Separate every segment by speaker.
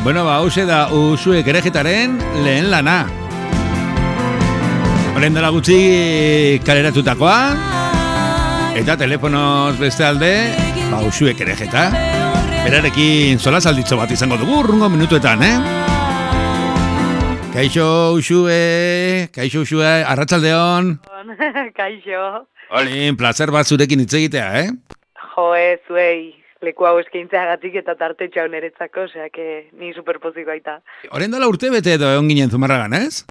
Speaker 1: Bueno, hauxe da Uxue Kerejetaren lehen lana. Horren dela gutxi kaleratutakoa, eta telefonoz beste alde, Uxue Kerejeta. Berarekin solasalditxo bat izango dugu urrungo minutuetan, Kaixo Uxue, arratsaldeon.
Speaker 2: Kaixo.
Speaker 1: Olin, placer bat zurekin hitz egitea,
Speaker 2: Joe, zuei, leku hau eskaintzeagatik eta tartetxo niretzako, oseak ni superpozik baita.
Speaker 1: Horren dela urte bete edo egon ginen Zumarragan, ez?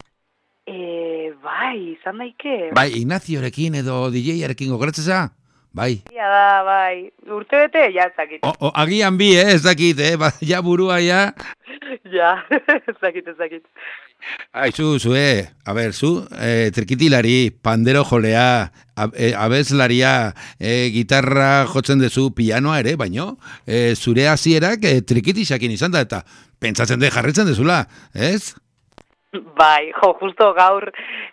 Speaker 2: Bai, izan daike.
Speaker 1: Bai, Ignaziorekin edo DJ-arekin gogoratzeza? Bai.
Speaker 2: Ia da, bai. Urte bete, ja, ez dakit.
Speaker 1: Agian bi, ez dakit, ja burua, ja.
Speaker 2: Ja, ez dakit.
Speaker 1: Aizu, zue, trikitilari, pandero jolea, abeslaria, gitarra jotzen dezu, pianoa ere, baino, zure hasierak trikitisakin izan da, eta pentsatzen de jarritzen dezula, ez?
Speaker 2: Bai, justo gaur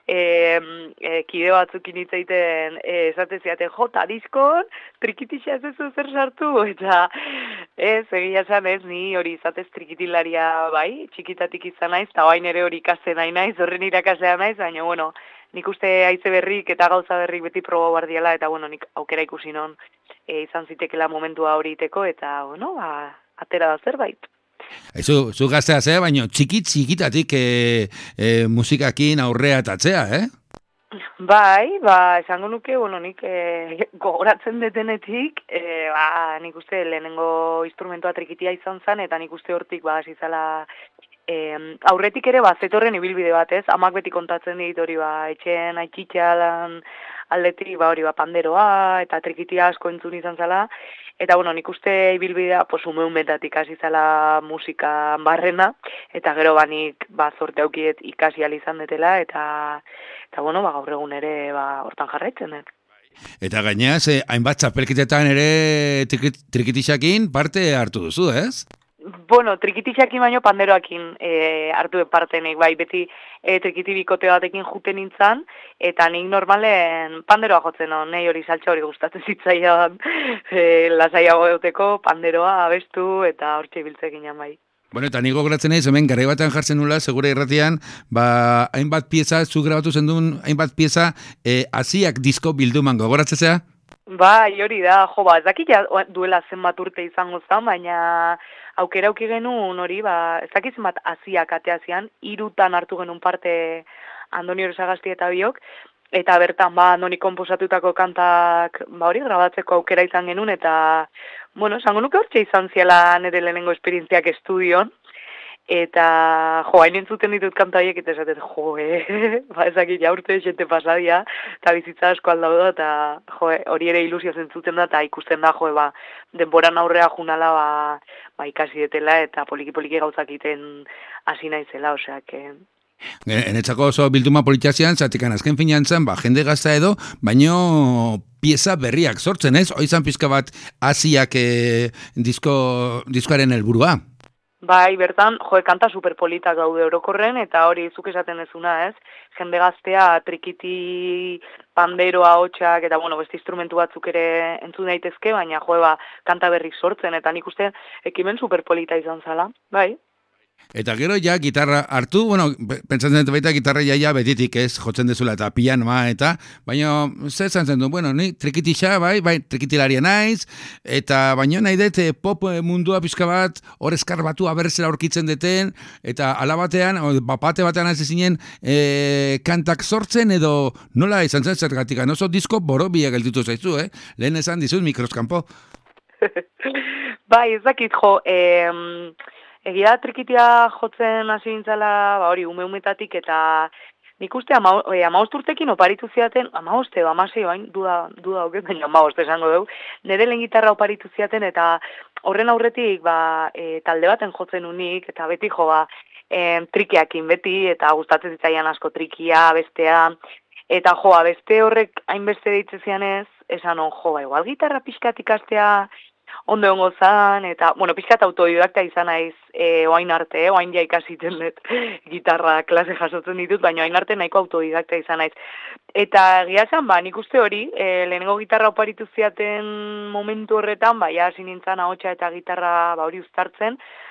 Speaker 2: kide batzukin hitz egiten esaten ziaten, ta diskon, trikitisa ez duzu zer sartu, eta egia esan ez, ni hori izatez trikitilaria bai, txikitatik izan naiz, eta bain ere hori ikasten nahi naiz, horren irakasea naiz, baina, bueno, nik uste haize berrik eta gauza berrik beti proba bardiala, eta, bueno, nik aukera ikusi non izan zitekela momentua hori iteko, eta, bueno, atera da zerbait.
Speaker 1: Zu gaztea zea, baina txikitatik musikakin aurrea atatzea,
Speaker 2: Bai, esango nuke, bueno, nik gogoratzen detenetik, nik uste lehenengo instrumentua trikitia izan zen, eta nik uste hortik zizala aurretik ere zetorren ibilbide bat, ez? Amak beti kontatzen dit hori etxen aitxitxalan aldetik hori panderoa, eta trikitia asko entzun izan zala, eta, bueno, nik uste ibilbidea, umeumetatik hasi zala musika barrena, eta gero nik zorte aukiet ikasi izan detela, eta bueno, gaur egun ere hortan jarraitzen dut.
Speaker 1: Eta gainaz, hainbat txapelkitetan ere trikitisakin parte hartu duzu, ez?
Speaker 2: Bueno, trikitisakin baino panderoakin hartu partenek, bai, beti trikitibikote batekin juten nintzen, eta nik normalen panderoa jotzen hon, nahi hori saltza hori gustatzen zitzaidan, lasaiago egoteko, panderoa abestu, eta hortxe ibiltzekin bai.
Speaker 1: Bueno, eta niko goratzen naiz, hemen garai batean jartzen nula, segura irratian, hainbat pieza, zu grabatu zendun, hainbat pieza, hasiak disko bilduman gogoratzea?
Speaker 2: Bai, hori da, ez dakit duela zenbat urte izango zen, baina aukera auki genuen hori, ez dakit zenbat hasiak ateazian, 3 hartu genuen parte Andoni Orosagasti eta biok, eta bertan, Andoni konposatutako kantak, hori, grabatzeko aukera izan genuen, eta, bueno, esango nuke hortxe izan ziela nire lehenengo esperientziak estudion, eta, hain entzuten ditut kanta horiek, eta esatet, ezakit jaurte esente pasadia, eta bizitza asko aldau da, eta, hori ere ilusioz entzuten da, eta ikusten da, denboran aurrea junala, ikasi detela, eta poliki-poliki gauzak iten hasi naizela, oseak,
Speaker 1: Enetzako oso bilduma politiazian, zatikan azken finean zen, jende gazta edo, baino pieza berriak sortzen, ez? Oizan pizka bat hasiak diskoaren helburua.
Speaker 2: Bai, bertan, kanta superpolitak daude orokorren, eta hori zuk esaten dezuna, ez? Jende gaztea, trikiti, panderoa, hotxak, eta, bueno, beste instrumentu batzuk ere entzun daitezke, baina, kanta berrik sortzen, eta nik uste ekimen superpolita izan zala, bai?
Speaker 1: Eta gero ja gitarra hartu, bueno, pentsatzen dut baita gitarra ja betitik ez, jotzen dezula eta pianoa eta, baina zer zantzen du, bueno, ni trikitisa, bai, trikitilaria naiz, eta baina nahi dut pop mundua pixka bat, hor eskarbatu abertzela aurkitzen deten, eta alabatean, bapate batean hasi zinen kantak sortzen edo nola izan zen zergatik, oso disko borobia gelditu zaizu, lehen esan dizut mikroskampo.
Speaker 2: Bai, ez dakit egia trikitia jotzen hasi nintzala, hori, ume-umetatik, eta nik uste 15 urtekin oparitu ziaten, 15, 16, bain, duda oket, baina 15 esango dugu, nire lehen gitarra oparitu ziaten, eta horren aurretik, talde baten jotzen unik, eta beti trikiakin beti, eta gustatzen zitzaian asko trikia, bestea, eta beste horrek hainbeste deitzen zianez, esan igual gitarra pixkat ikastea, ondo hongo zan, eta, bueno, pixkat autodidakta izan naiz oain arte, oain ja ikasiten dut gitarra klase jasotzen ditut, baina oain arte nahiko autodidakta izan naiz. Eta egia esan, nik uste hori, lehenengo gitarra oparitu ziaten momentu horretan, hasi nintzen ahotsa eta gitarra hori uztartzen,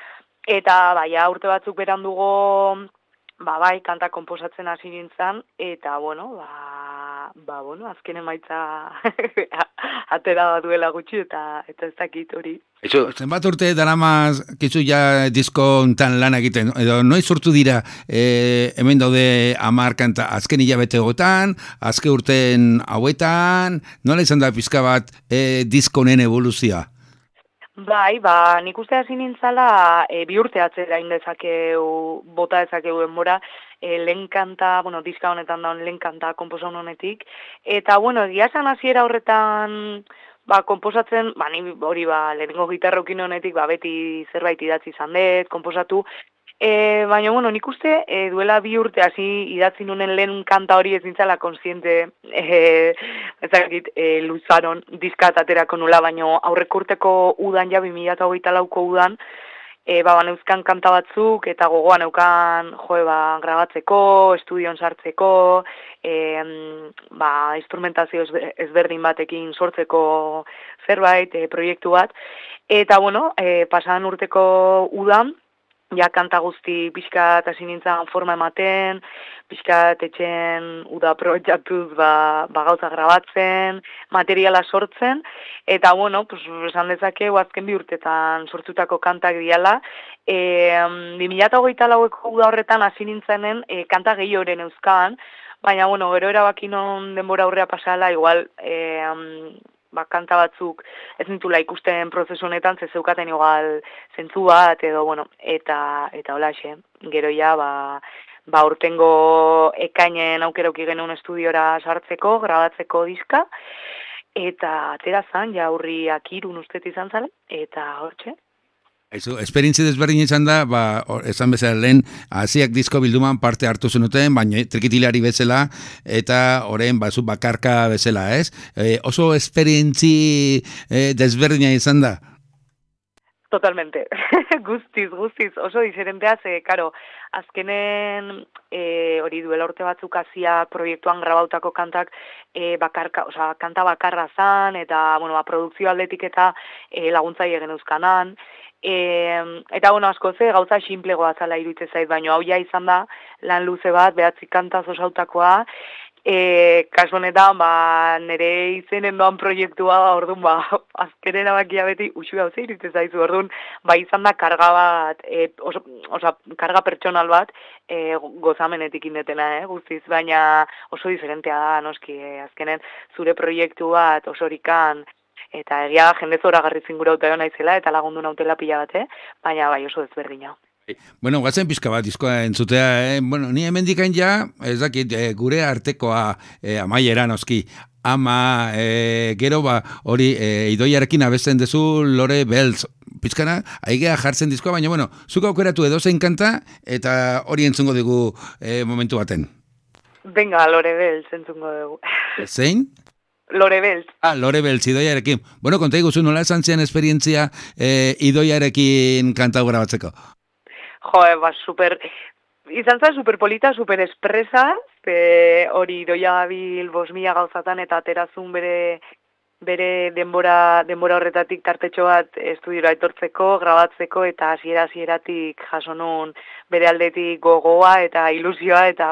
Speaker 2: Eta baia urte batzuk berandugo, bai, kanta konposatzen hasi nintzen, eta bueno, bueno, azken emaitza atera duela gutxi, eta ez dakit hori.
Speaker 1: Zenbat urte daramaz kizu ja diskontan lan egiten, edo noiz sortu dira hemen daude 10 kanta azken hilabetegotan, azken urten hauetan, nola izan da pizka bat diskonen evoluzioa?
Speaker 2: Bai, nik uste hasi nintzala 2 urte atzera indezakeu, bota dezakegu denbora, lehen kanta, diska honetan daun lehen kanta konposaun honetik, eta, egia esan hasiera horretan, konposatzen, ni hori, lehenengo gitarrokin honetik, beti zerbait idatzi izan dut, konposatu, baina, nik uste, duela 2 urte hasi idatzi nunen lehen kanta hori ez nintzala konsiente, ezagit, luzaron diskat aterako nula, baina aurreko urteko udan, 2024ko udan, neuzkan kanta batzuk, eta gogoan neukan, grabatzeko, estudion sartzeko, instrumentazio ezberdin batekin sortzeko zerbait, proiektu bat, eta, pasadan urteko udan, kanta guzti pixkat hasi nintzen forma ematen, pixkat etxen uda aprobetxatuz gauza grabatzen, materiala sortzen, eta esan dezake azken 2 urtetan sortzutako kantak diala. 2024ko uda horretan hasi nintzenen kanta gehioren euskan, baina gero erabaki non denbora aurrea pasala, igual kanta batzuk ez nintula ikusten prozesu honetan, zeukaten igual zentzu bat, edo, eta holaxe, gero urtengo ekainen aukerauki genuen estudiora sartzeko, grabatzeko diska, eta atera zan, urriak 3 ustet izan zala, eta hortxe.
Speaker 1: Esperientzi desberdin izan da, esan bezala lehen, hasiak disko bilduman parte hartu zenuten, baina trikitilari bezala, eta orain zu bakarka bezala, ez? Oso esperientzi desberdina izan da?
Speaker 2: Totalmente. Guztiz, oso diferentea, karo, azkenen hori duela urte batzuk hasia proiektuan grabautako kantak kanta bakarra zan, eta, produkzio aldetik eta laguntzaile genuzkanan, eta asko gauza sinplegoa zala iruditzen zait, baina hau izan da lan luze bat, 9 kantaz osautakoa, kasu honetan, nire izenen doan proiektua, orduan, azken erabakia beti usu gauza iruditzen zaizu, orduan, izan da karga bat, karga pertsonal bat, gozamenetik indetena, guztiz, baina oso diferentea da, noski, azkenen, zure proiektu bat, osorikan, eta egia jende zora garri zingura uteo naizela, eta lagundu nautela pila bat, baina oso ezberdina.
Speaker 1: Gatzen pizka bat diskoa entzutea, ni hemendikan ez dakit, gure artekoa amaiera noski, ama, gero hori idoiarekin abesten dezu Lore Beltz, pizkana, aigea jartzen diskoa, baina, zuk aukeratu edozein kanta, eta hori entzungo dugu momentu baten.
Speaker 2: Venga, Lore Beltz entzungo dugu.
Speaker 1: Zein?
Speaker 2: Lore Beltz.
Speaker 1: Lore Beltz, idoiarekin. Konta iguzu, nola esan zian esperientzia idoiarekin kanta grabatzeko?
Speaker 2: Izan zen superpolita, super espresa, hori idoia gabil 5.000 gauzatan eta aterazun bere denbora horretatik tartetxo bat estudiora etortzeko, grabatzeko, eta hasieratik jaso nun bere aldetik gogoa eta ilusioa, eta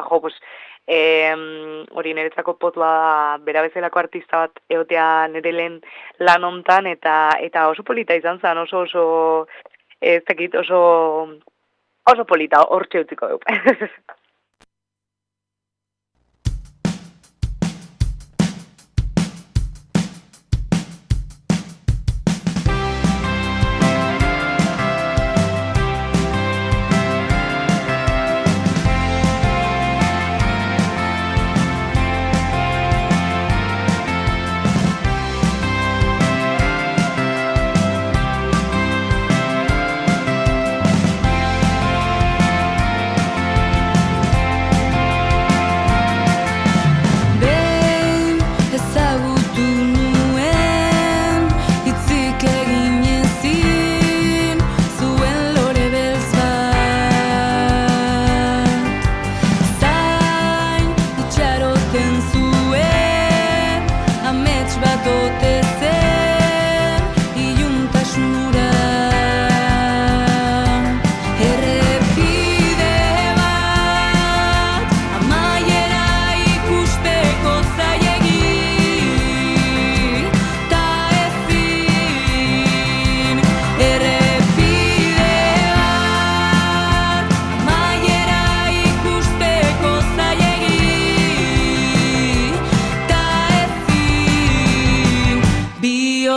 Speaker 2: hori niretzako potua bera bezalako artista bat egotea nire lehen lan hontan, eta oso polita izan zen, oso ez dakit, oso polita, hortxe utziko dugu.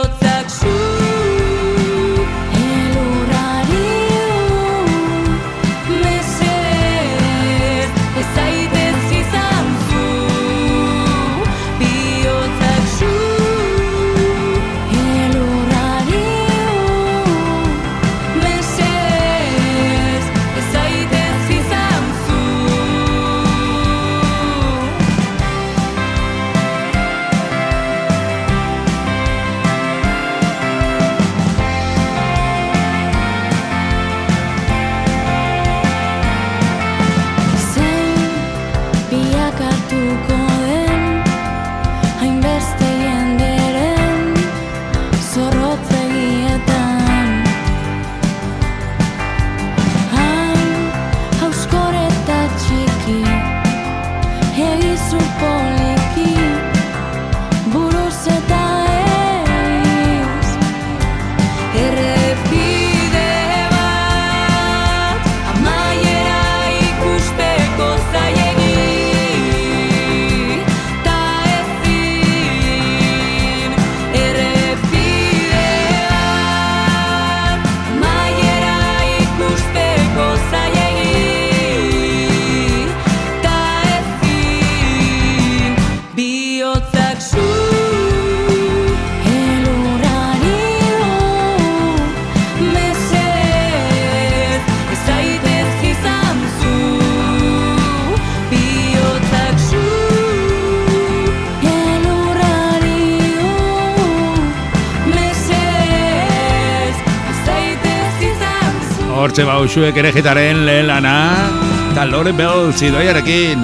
Speaker 1: Hortxe Uxuek ere gitaren lehen lana, eta Lore Bell zidoiarekin.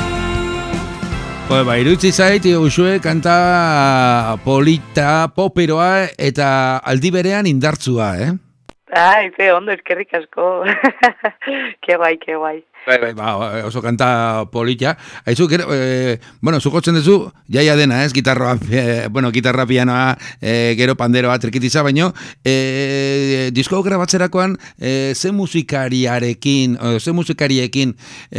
Speaker 1: Irutzi zait, Uxue kanta polita, poperoa eta aldi berean indartzua,
Speaker 2: Ondo, eskerrik asko. Ke guai.
Speaker 1: Bai, oso kanta polita. Aizu, zukotzen duzu, jaia dena, gitarra pianoa, gero panderoa, trikitiza, baino, disko grabatzerakoan, ze musikariekin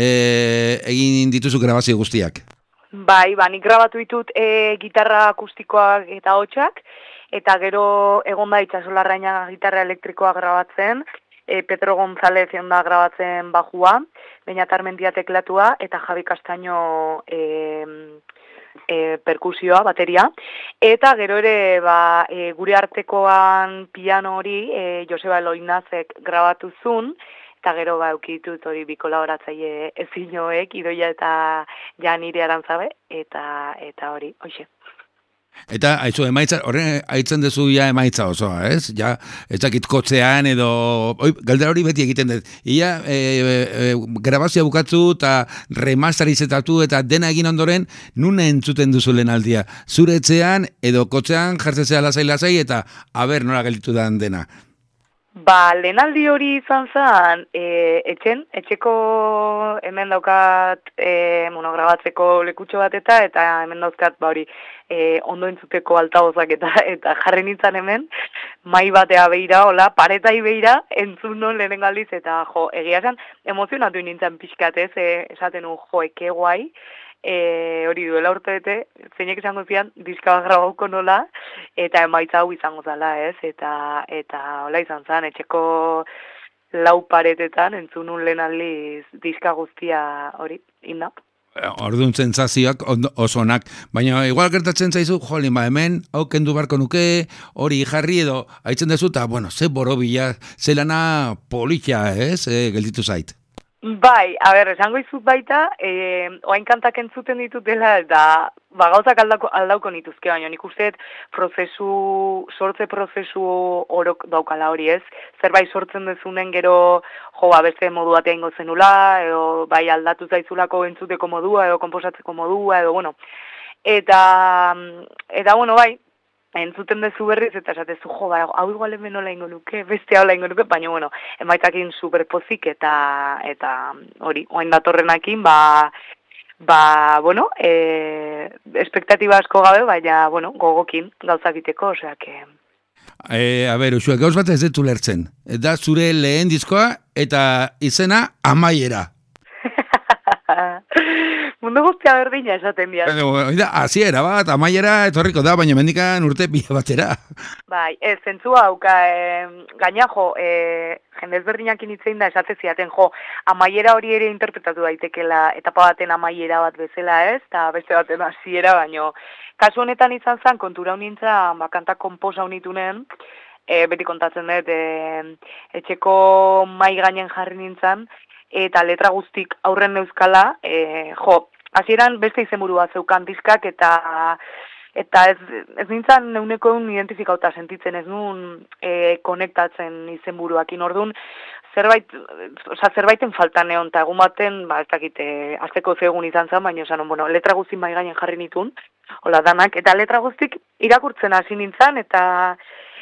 Speaker 1: egin dituzu grabazio guztiak?
Speaker 2: Bai, nik grabatu ditut gitarra akustikoak eta hotxak, eta gero egon da itxasolarraina gitarra elektrikoa grabatzen, Pedro González da grabatzen bajua, Beñat Armentia teklatua, eta Javi Castaño perkusioa, bateria. Eta gero ere gure artekoan piano hori Joseba Eloinazek grabatu zuen, eta gero eukitut hori bi kolaboratzaile ezinoek, Idoia eta Janire Arantzabe, eta hori, hoxe.
Speaker 1: Eta, aizu, emaitza, horren aitzen dezu ja emaitza osoa, ez? Ja, ez dakit kotzean edo... Galdera hori beti egiten dut. Ia, grabazioa bukatzu eta remastarizetatu eta dena egin ondoren, nun entzuten duzu lehen aldia? Zure etxean edo kotzean jartzezea lasai eta aber nola gelditu dan dena?
Speaker 2: Lehenaldi hori izan zen, etxeko hemen daukat grabatzeko lekutxo bat eta hemen dauzkat hori ondo entzuteko altabozak eta jarri nintzen hemen, mai batea behira, paretai behira, entzun non lehen galdiz, eta egia zen, emozionatu nintzen pixkatez, esaten eke guai, hori duela urtebete, zeinek izango zian, diska bat grabauko nola, eta emaitza hau izango zala, ez? Eta hola izan zen, etxeko lau paretetan, entzunun lehen aldiz diska guztia hori, inda.
Speaker 1: Orduan sentsazioak osonak, baina igual gertatzen zaizu, hemen, hau kendu barko nuke, hori jarri edo, haitzen dezu, eta, ze borobila, ze lana politia, ez? Gelditu zait.
Speaker 2: Bai, esango izut baita, oain kantak entzuten ditutela, eta gauzak aldauko nituzke, baina nik usteet sortze prozesu orok daukala hori, ez? Zerbait sortzen dezunen gero, beste modu batean gozenula, edo bai aldatu zaizulako entzuteko modua, edo konposatzeko modua, edo, Eta, bai, entzuten dezu berriz, eta esatezu, hau igual hemen nola ingo nuke, beste hau ingo nuke, baina, emaitakin superpozik, eta hori, oain datorrenakin, espektatiba asko gabe, baina, gogokin gauzak biteko, oseak...
Speaker 1: Uxue, gauz bat ez dut ulertzen. Da zure lehen diskoa eta izena Amaiera.
Speaker 2: mundu guztia berdina esaten diat.
Speaker 1: Oida, hasiera bat, amaiera etorriko da, baina mendikan urte pila batera.
Speaker 2: Bai, zentzua hauka, gaina jo, jende ezberdinak initzein da esate ziaten, jo, amaiera hori ere interpretatu daitekela, etapa baten amaiera bat bezala ez, eta beste baten hasiera, baino, kasu honetan izan zen, kontura honintzen, bakanta komposa honitunen, beti kontatzen dut, etxeko mai gainen jarri nintzen, eta letra guztik aurren neuzkala, jo, hasieran beste izenburu bat zeukan diskak, eta ez nintzen neuneko identifikauta sentitzen, ez nun konektatzen izenburuakin orduan, zerbaiten faltan egon, eta egun baten, ez dakit, azteko zegoen izan zen, baina esan, bueno, letra guztik mai gainen jarri nitun, hola danak, eta letra guztik irakurtzen hasi nintzen, eta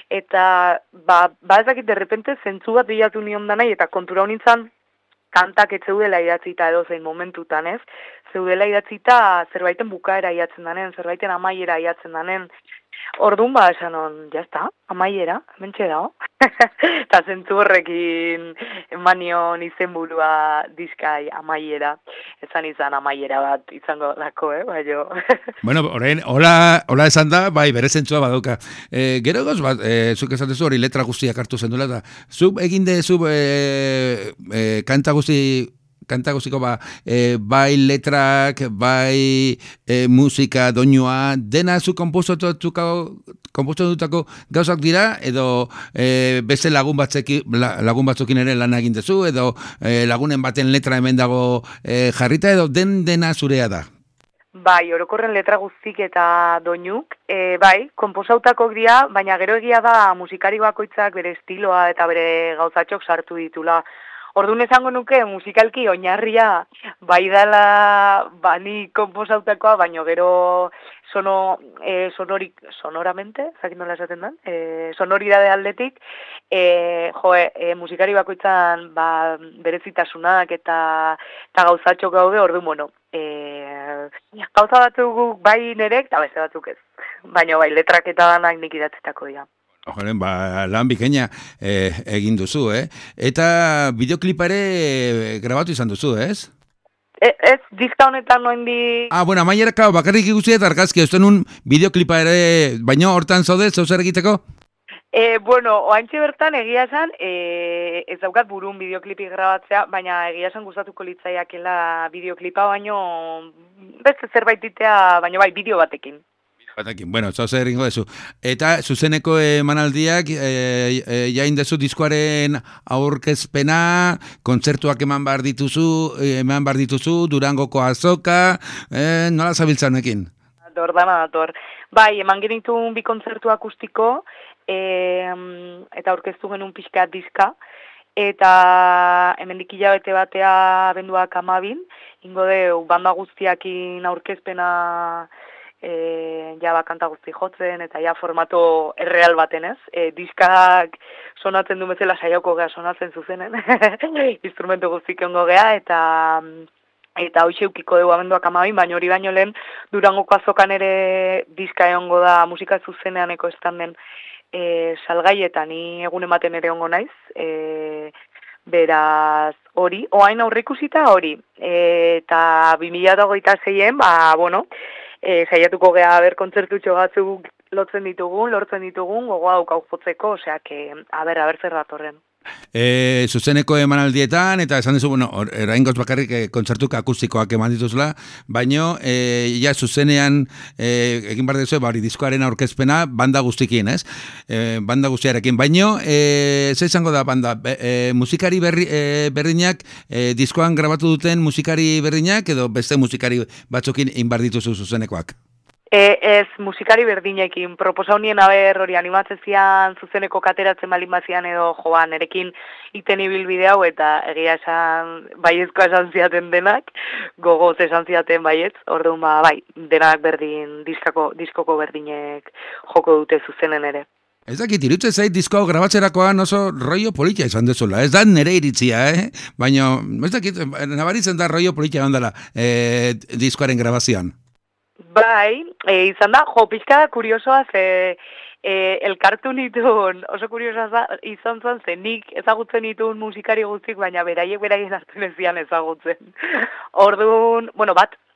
Speaker 2: ez dakit, derrepente zentzu bat bilatu nion danai, eta kontura honintzen, kantak ez zeudela idatzita edo zein momentutan, ez? Zeudela idatzita zerbaiten bukaera idatzen danen, zerbaiten amaiera idatzen danen. Orduan esan on, jazta, amaiera, mentxe dago. Eta zentzu horrekin emanion izenburua diskai amaiera. Ezan izan amaiera bat izango dako, baino.
Speaker 1: Bueno, orain, hola esan da, bai, bere zentzua badauka. Gero goz bat, zuk esan dezu hori letra guztiak hartu zen duela, eta zuk egin dezu kanta guztiko bai letrak, bai musika, doinua, dena zu konposatutako gauzak dira, edo beste lagun batzukin ere lan egin dezu, edo lagunen baten letra hemen dago jarrita, edo dena zurea da?
Speaker 2: Bai, orokorren letra guztik eta doinuk, bai, konposautakok dira, baina gero egia da musikari bakoitzak bere estiloa eta bere gauzatxok sartu ditula. Orduan esango nuke musikalki oinarria bai dela bani konposautakoa, baino gero sonoramente, zakin nola esaten den, sonoridade aldetik, musikari bakoitzan berezitasunak eta gauzatxok gaude, orduan, bueno, gauza batzuk bai nerek, eta beste batzuk ez. Baina bai, letrak eta danak nik idatzetako dira.
Speaker 1: Joren, lan bikaina egin duzu, Eta bideoklipa ere grabatu izan duzu, ez?
Speaker 2: Ez, diska honetan noen di...
Speaker 1: Bueno, amaieraka bakarrik ikusi eta argazki, ez denun bideoklipa ere, baina hortan zaude, zeu zer egiteko?
Speaker 2: Bueno, oaintxe bertan egia esan, ez daukat burun bideoklipi grabatzea, baina egia esan gustatuko litzaiakela bideoklipa, baino beste zerbait ditea, baina bai, bideo batekin.
Speaker 1: Bueno, zauze eringo dezu. Eta zuzeneko emanaldiak jain dezu diskoaren aurkezpena, kontzertuak eman behar dituzu, Durangoko azoka, nola zabiltzanekin?
Speaker 2: Dator. Bai, eman genitun bi kontzertu akustiko, eta aurkeztu genuen pixka diska, eta hemendik hilabete batea abenduak 12, ingo deu banda guztiakin aurkezpena kanta guzti jotzen, eta formato erreal baten ez. Diskak sonatzen du bezala saioko gea sonatzen zuzenen, instrumentu guztik ongo gea, eta hoxe eukiko dugu abenduak 12, baina hori baino lehen Durangoko azokan ere diska egongo da musika zuzeneaneko estanden salgaietan, ni egun ematen ere ongo naiz, beraz hori, oain aurreikusita hori, eta 2026-en, bueno, saiatuko gea ber kontzertutxo batzuk lortzen ditugun, gogoa daukau jotzeko, oseak, aber zer datorren.
Speaker 1: Zuzeneko emanaldietan, eta esan duzu, eraingoz bakarrik kontzertuk akustikoak eman dituzula, baino, zuzenean egin behar duzu, diskoaren aurkezpena banda guztikin, ez? Banda guztiarekin, baino, ze izango da banda, musikari berdinak, diskoan grabatu duten musikari berdinak, edo beste musikari batzukin egin behar dituzu zuzenekoak?
Speaker 2: Ez, musikari berdinekin, proposaunien aber hori animatzezian zuzeneko kateratzen balin bazian edo joan, erekin iten ibilbide hau eta egia esan baiezkoa esan ziaten denak, gogoz esan ziaten baietz, orduan bai, denak berdin, diskoko berdinek joko dute zuzenen ere.
Speaker 1: Ez dakit, irutze zait diskoa grabatzerakoan oso rollo politia izan dezula, ez da nere iritzia, baina ez dakit, nabaritzen da rollo politia ondala diskoaren grabazioan.
Speaker 2: Bai, izan da, pixka kuriosoa ze elkartu nituen, oso kuriosoa izan zen, ze nik ezagutzen nituen musikari guztik, baina beraien hartu nezian ezagutzen. Orduan, bat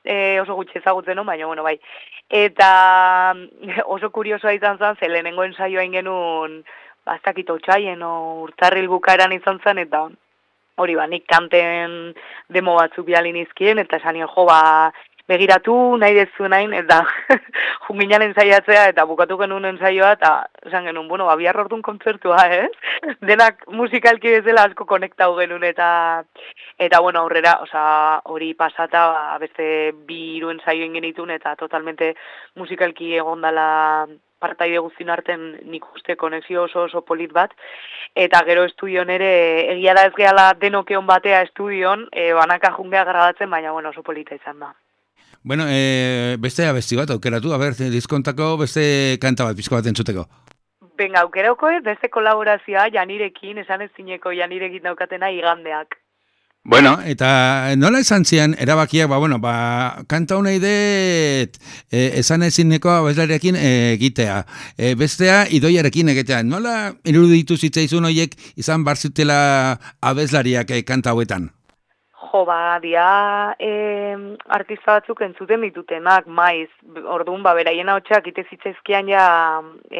Speaker 2: oso gutxi ezagutzen non, baina, bueno, bai. Eta oso kuriosoa izan zen, ze lehenengo ensaioa ingenun, ez dakit otsaien, urtarril bukaeran izan zen, eta hori nik kanten demo batzuk bialin izkien, eta esan jo, begiratu nahi dezu nahin, eta junginan ensaiatzea, eta bukatu genuen ensaioa, eta esan genuen, bueno, bihar orduan kontzertua, ez? Denak musikalki bezala asko konektau genuen, eta bueno, aurrera, hori pasata, beste 2 ensaio genitun, eta totalmente musikalki egondala partaide guztin arten nik uste konexio oso polit bat, eta gero estudion ere, egia da ez gehala denokeon batea estudion, banaka jungea grabatzen, baina bueno, oso polita izan da.
Speaker 1: Bueno, beste abesti bat aukeratu, diskontako beste kanta bat pizko bat entzuteko.
Speaker 2: Benga, aukerauko beste kolaborazioa Janirekin, esan ez zineko Janirekin daukatena Igandeak.
Speaker 1: Bueno, eta nola esan zian erabakiak, kanta honei dut esan ezineko abeslariarekin egitea. Bestea idoiarekin egitea. Nola iruditu zitzaizun horiek izan barzutela abeslariak kanta hauetan?
Speaker 2: Dia artista batzuk entzuten ditutenak, maiz. Orduan, beraien ahotsak ite zitzaizkian ja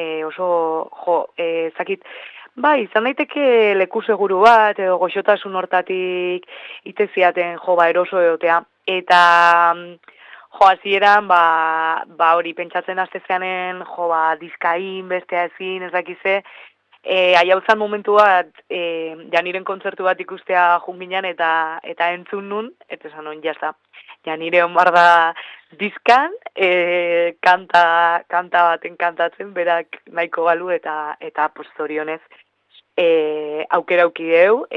Speaker 2: zakit, izan daiteke leku seguru bat, edo goxotasun hortatik ite ziaten eroso egotea. Eta hasieran, hori pentsatzen astezeanen, diskain, bestea ezin, ez dakize, aiauzan momentu bat, Janiren kontzertu bat ikustea junginan eta entzun nun, eta esan nun, jazta, Janire onbar da dizkan, kanta baten kantatzen, berak nahiko balu eta postorionez aukera aukideu,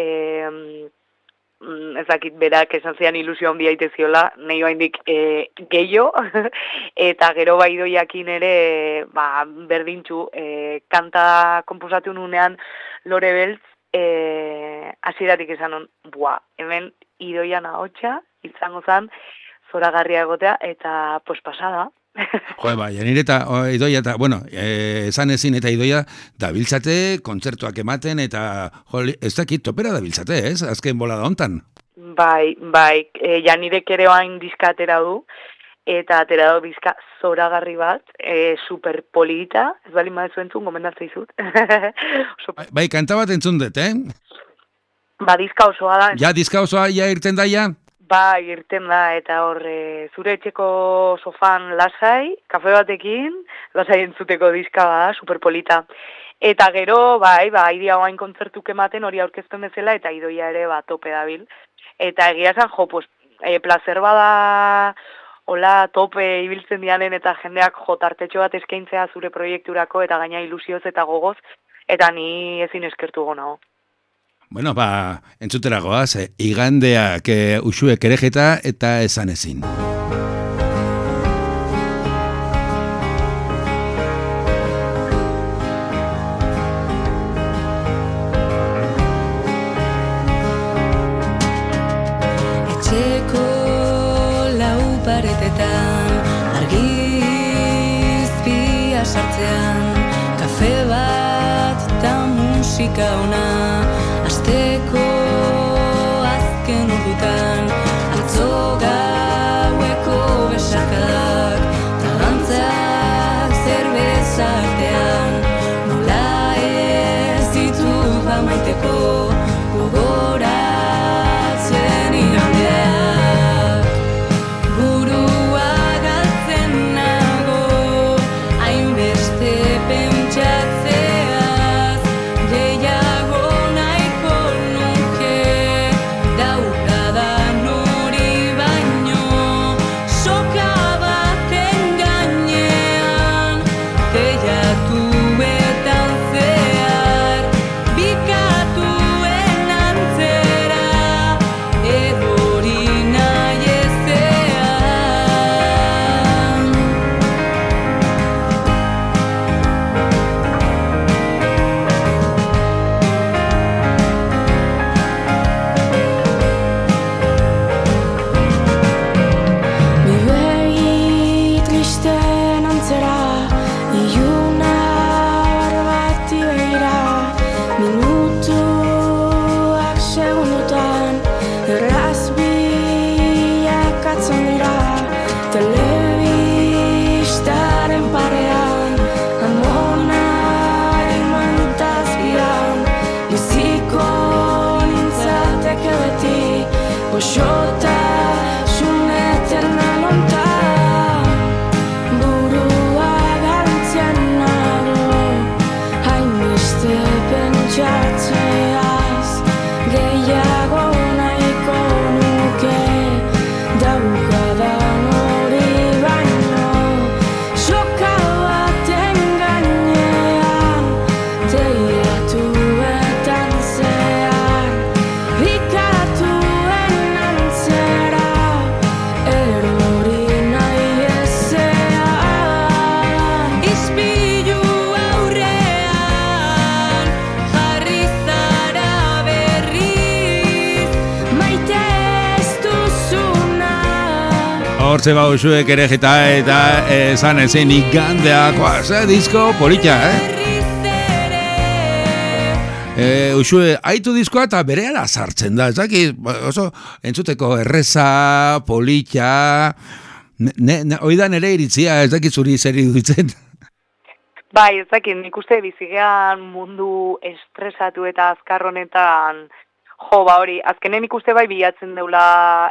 Speaker 2: ezakit berak esan zian ilusio handia ite ziola, nahi baindik gehiago, eta gero baidoiakin ere berdintxu kanta komposatu nunean Lore Beltz hasieratik esan non, hemen idoian ahotsa izango zen zoragarria egotea eta pasada.
Speaker 1: Janire eta idoia eta, esan ezin eta idoia dabiltzate, kontzertuak ematen eta, ez dakit, topera dabiltzate, ez? Azken bolada hontan.
Speaker 2: Bai, Janirek ere oain diska atera du, eta atera du diska zoragarri bat, superpolita, ez bali madezu entzun, gomendatzen izut.
Speaker 1: Bai, kanta bat entzun dut,
Speaker 2: Diska osoa da.
Speaker 1: Ja, diska osoa irten da, ja?
Speaker 2: Irten da, eta hor, zure etxeko sofan lasai, kafe batekin, lasai entzuteko diska da, superpolita. Eta gero, idia oain kontzertuk ematen hori aurkezten bezala, eta idoia ere tope dabil. Eta egia zan, placer bada, hola, tope ibiltzen dianen, eta jendeak tartetxo bat eskaintzea zure proiekturako, eta gaina ilusioz eta gogoz, eta ni ezin eskertu gonago.
Speaker 1: Entzutera goaz, Igandeak usuek erejeta eta esan ezin.
Speaker 3: Etxeko lau paretetan, argizpia sartzean, kafe bat eta musika ona, asteko azken urdutan, atzo gaueko besakadak, talantzak zerbeza artean, nola ez ditut maiteko gogoratzen igandeak. Burua galtzen nago, hainbeste pentsatzeaz, gehiago goxotasun eterna lontan, burua galtzen nago, hainbeste pentsatzeaz, gehiago nahiko nuke, daukadan hori baino, soka baten gainean, teilatuetan zehar, ikatuen antzera, erori nahi ezean. Ispilu aurrean, jarri zara berriz, maite ez duzuna.
Speaker 1: Hortze bauzuek ere eta esan ezin igandeakoa, ze disko polita,
Speaker 3: Berriz ere,
Speaker 1: Usue, haitu diskoa eta berehala sartzen da, ez dakit, oso entzuteko erreza, polita, hori da nere iritzia, ez dakit zuri zer iruditzen.
Speaker 2: Bai, ez dakit, nik uste bizigean mundu estresatu eta azkar honetan, jo, ba hori, azkenen nik uste bai bilatzen deula,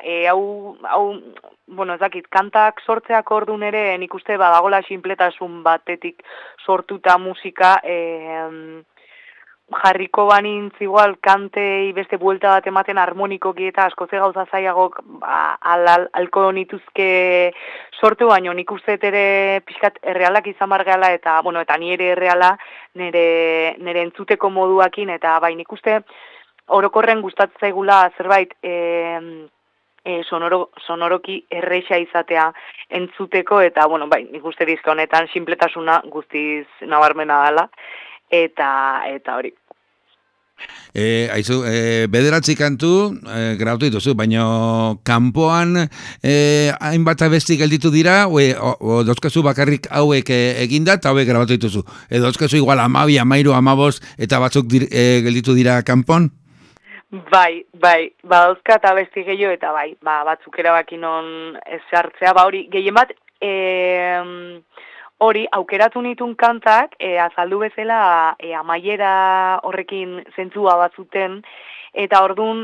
Speaker 2: bueno, ez dakit, kantak sortzeak ordun ere, nik uste badagola sinpletasun batetik sortuta musika, jarriko banintz igual kantei beste buelta bat ematen harmonikoki eta askoze gauza zaiagok alko nituzke sortu, baino nik uste ere pixkat errealak izan bar gehala eta, bueno, eta ni ere erreala nire entzuteko moduakin, eta bai nik uste orokorren gustatzen zaigula zerbait sonoroki erreixa izatea entzuteko, eta, bueno, bai, nik uste diska honetan sinpletasuna guztiz nabarmena dela, eta hori.
Speaker 1: Aizu, bederatzi kantu grabatu dituzu, baina kanpoan hainbat abesti gelditu dira, o dauzkazu bakarrik hauek eginda eta hauek grabatu dituzu. Edo dauzkazu igual 12, 13, 15 eta batzuk gelditu dira kanpon?
Speaker 2: Bai, badauzkat abesti gehiago eta bai, batzuk erabaki non ez sartzea, hori, gehien bat, hori, aukeratu nitun kantak, azaldu bezala amaiera horrekin zentzua batzuten, eta ordun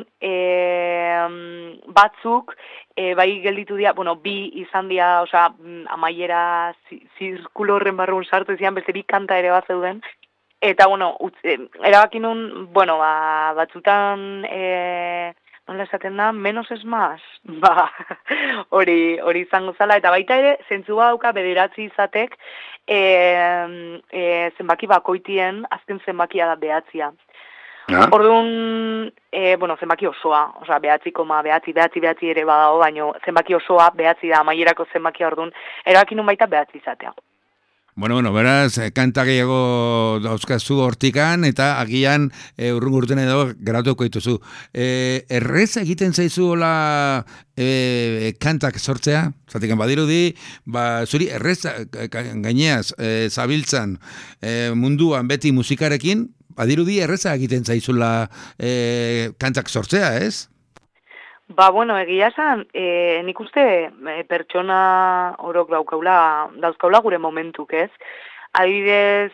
Speaker 2: batzuk bai gelditu dira, bueno, bi izan dira, osea, amaiera zirkulo horren barrun sartu zian, beste bi kanta ere bat zeuden, eta, bueno, erabaki nun, bueno, batzutan, nola esaten da, menos es más, hori izango zala, eta baita ere, zentzua dauka bederatzi izatek, zenbaki bakoitien, azken zenbakia da behatzia. Orduan, bueno, zenbaki osoa, osea, behatzi ere badago, baino zenbaki osoa, behatzi da, amaierako zenbakia orduan, erabaki nun baita behatzi izatea.
Speaker 1: Bueno, beraz, kanta gehiago dauzkazu hortikan, eta agian urrun urten edo gratuko dituzu. Errez egiten zaizu hola kantak sortzea? Zatik, badirudi, zuri errez gaineaz zabiltzan munduan beti musikarekin, badirudi erreza egiten zaizula kantak sortzea, ez?
Speaker 2: Bueno, egia esan, nik uste pertsona orok dauzkaula gure momentuk, ez? Adibidez,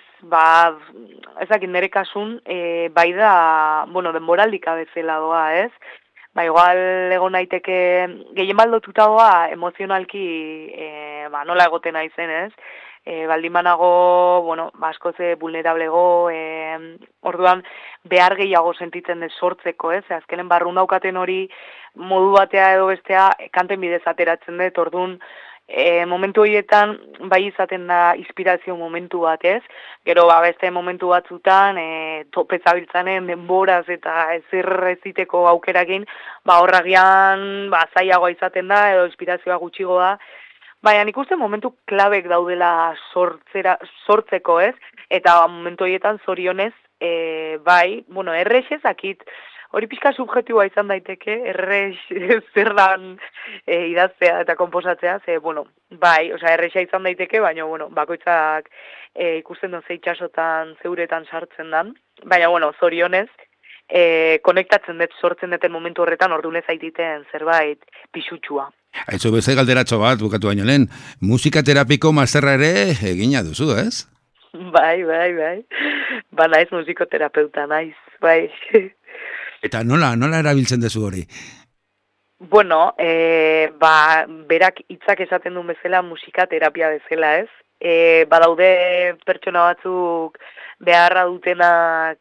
Speaker 2: ezakit nire kasun, bai da, bueno, denboraldik abezela doa, ez? Igual egon naiteke, gehien baldotuta doa emozionalki, nola egoten naizen, ez? Baldin banago, bueno, askoze vulnerablego, orduan behar gehiago sentitzen dut sortzeko, ez? Azkenen barrun daukaten hori modu batea edo bestea kanten bidez ateratzen dut, orduan momentu horietan bai izaten da inspirazio momentu bat, ez? Gero beste momentu batzutan topetzabiltzanen denboraz eta ezer eziteko aukerakin, horragian zailagoa izaten da edo inspirazioa gutxigo da. Baina nik uste momentu klabek daudela sortzeko, ez? Eta momentu horietan zorionez, bai, bueno, errexez akit, hori pixka subjetiboa izan daiteke, errex zer dan idaztea eta komposatzea, bueno, bai, osea, errexa izan daiteke, baina, bueno, bakoitzak ikusten duen zeitxasotan, zeuretan sartzen dan, baina, bueno, zorionez, konektatzen dut sortzen duten momentu horretan ordunez aititen zerbait pixutxua.
Speaker 1: Aizu beste galderatxo bat, bukatu baino lehen, musika terapiko masterra ere egina duzu, ez?
Speaker 2: Bai. Naiz musikoterapeuta, naiz, bai.
Speaker 1: Eta nola erabiltzen duzu hori?
Speaker 2: Bueno, berak hitzak esaten duen bezala musika terapia bezala, ez? Badaude pertsona batzuk beharra dutenak,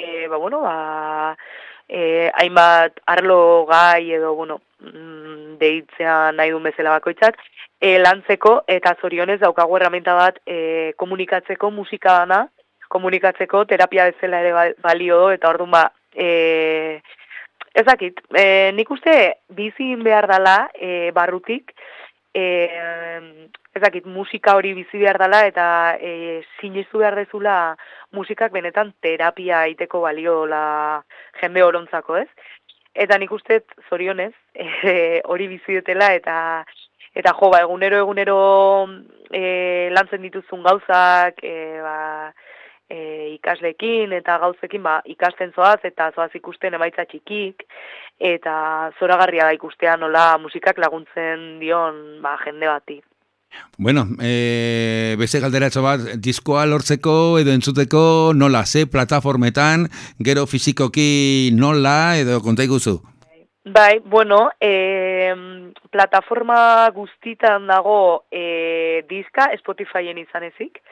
Speaker 2: hainbat arlo gai edo, deitzea nahi duen bezala bakoitzak, lantzeko eta zorionez daukagu erraminta bat komunikatzeko musika dana, komunikatzeko terapia bezala ere balio eta orduan ez dakit, nik uste bizin behar dela barrutik, ez dakit, musika hori bizi behar dela eta sinestu behar dezula musikak benetan terapia iteko baliola jende orontzako, ez? Eta nik uste zorionez hori bizi dutela eta egunero lantzen dituzun gauzak, ikaslekin eta gauzekin ikasten zoaz eta zoaz ikusten emaitza txikik eta zoragarria da ikustea nola musikak laguntzen dion jende bati.
Speaker 1: Bueno, beste galderatxo bat, diskoa lortzeko edo entzuteko nola, ze plataformetan, gero fizikoki nola edo konta iguzu?
Speaker 2: Bai, bueno, plataforma guztitan dago diska, Spotifyen izan ezik,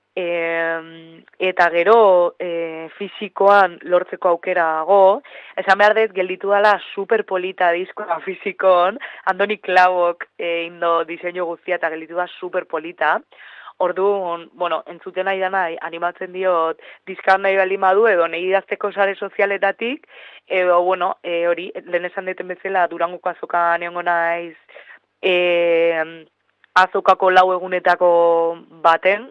Speaker 2: eta gero fizikoan lortzeko aukera dago, esan behar dut gelditu dela superpolita diskoa fizikoan, Andoni Klabok indo diseinu guztia eta gelditu da superpolita. Orduan, entzuten nahi dana animatzen diot diskan nahi baldin badu edo nahi idazteko sare sozialetatik, edo, hori, lehen esan deten bezala Durangoko azokan egongo naiz, azokako 4 egunetako baten,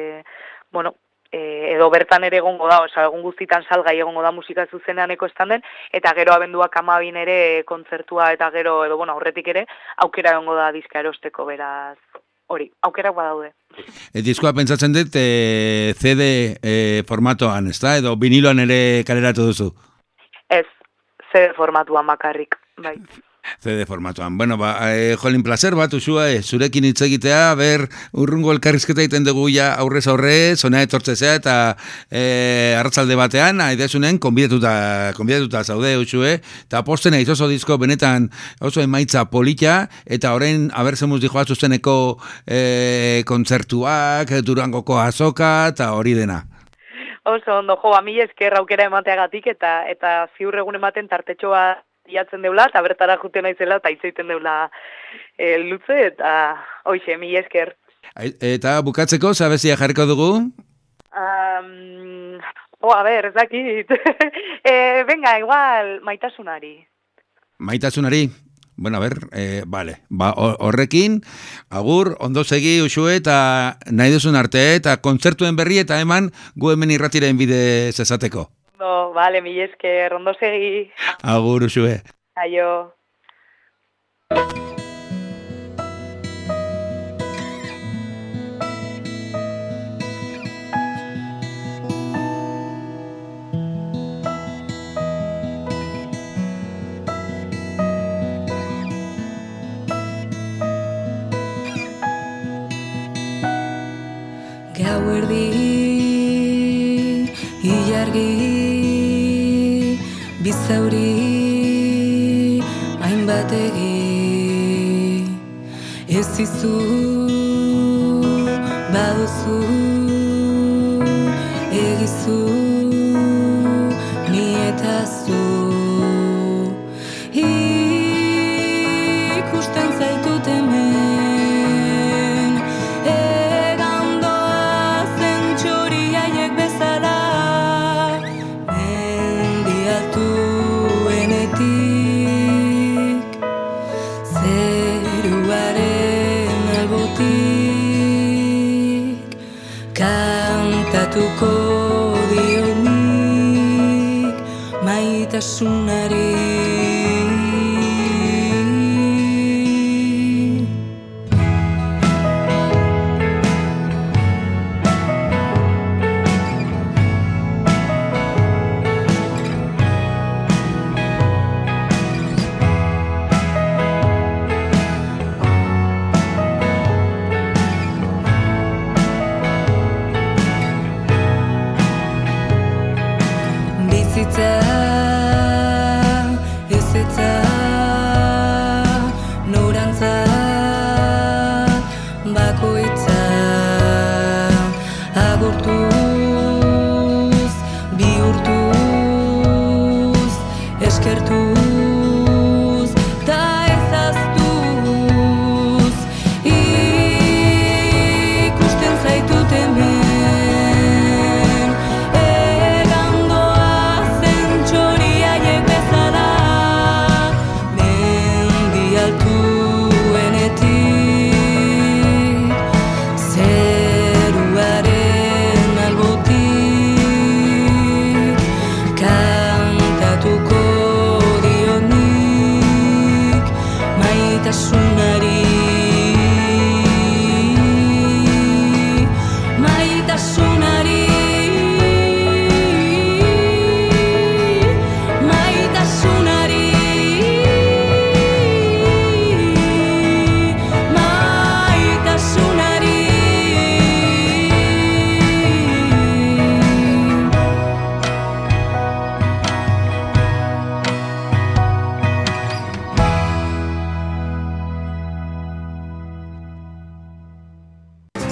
Speaker 2: edo bertan ere egongo da, egun guztitan salgai egongo da musika zuzeneaneko estanden, eta gero abenduak 12 ere kontzertua eta gero, aurretik ere, aukera egongo da diska erosteko, beraz, hori, aukerak badaude.
Speaker 1: Diskoa pentsatzen dut CD formatoan, ezta? Edo viniloan ere kaleratu duzu?
Speaker 2: Ez, CD formatuan bakarrik, bai.
Speaker 1: CD formatuan. Bueno, jolin placer bat, Uxue, zurekin hitz egitea, urrungo elkarrizketa egiten dugu ja aurrez aurrez, hona etortzezea eta arratzalde batean, aidezunen, konbidatuta zaude, Uxue, eta posten aiz oso disko benetan oso emaitza polita, eta orain abertzemuz dijoa zuzeneko kontzertuak, Durangoko azoka, eta hori dena.
Speaker 2: Oso ondo, mila esker aukera emateagatik, eta ziur egun ematen tartetxoa iatzen deula, eta bertara juten naizela, eta itzeiten deula luze, eta hoxe, mila esker.
Speaker 1: Eta bukatzeko, zabezia jarriko dugu?
Speaker 2: Ez dakit. Venga, igual, maitasunari.
Speaker 1: Maitasunari? Bueno, vale. Horrekin, agur, ondo segi, Uxue, eta nahi duzun arte, eta kontzertuen berri, eta eman gu hemen irratiren bidez esateko.
Speaker 2: Vale, mila esker, ondo segi.
Speaker 1: Agur, Uxue.
Speaker 2: Aio.
Speaker 3: Gauerdi, ilargi, bizauri, hainbategi, ez izu, baduzu, egizu, ni eta zu. Ikusten zaitut hemen, egandoa zentsori haiek bezala, mendi altuenetik, zeruaren albotik, kantatuko dionik maitasunari. Bizitza